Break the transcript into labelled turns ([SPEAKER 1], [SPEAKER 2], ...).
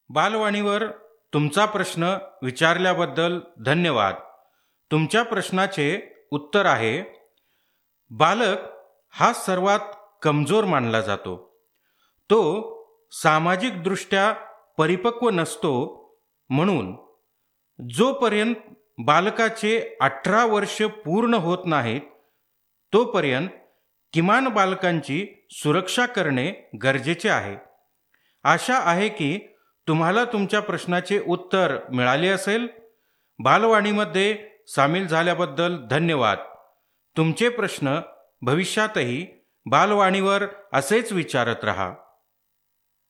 [SPEAKER 1] बालवाणीवर तुमचा प्रश्न विचारल्याबद्दल धन्यवाद. तुमच्या प्रश्नाचे उत्तर आहे, बालक हा सर्वात कमजोर मानला जातो. तो सामाजिकदृष्ट्या परिपक्व नसतो. म्हणून जोपर्यंत बालकाचे 18 वर्ष पूर्ण होत नाहीत तोपर्यंत किमान बालकांची सुरक्षा करणे गरजेचे आहे. आशा आहे की तुम्हाला तुमच्या प्रश्नाचे उत्तर मिळाले असेल. बालवाणीमध्ये सामील झाल्याबद्दल धन्यवाद. तुमचे प्रश्न भविष्यातही बालवाणीवर असेच विचारत रहा.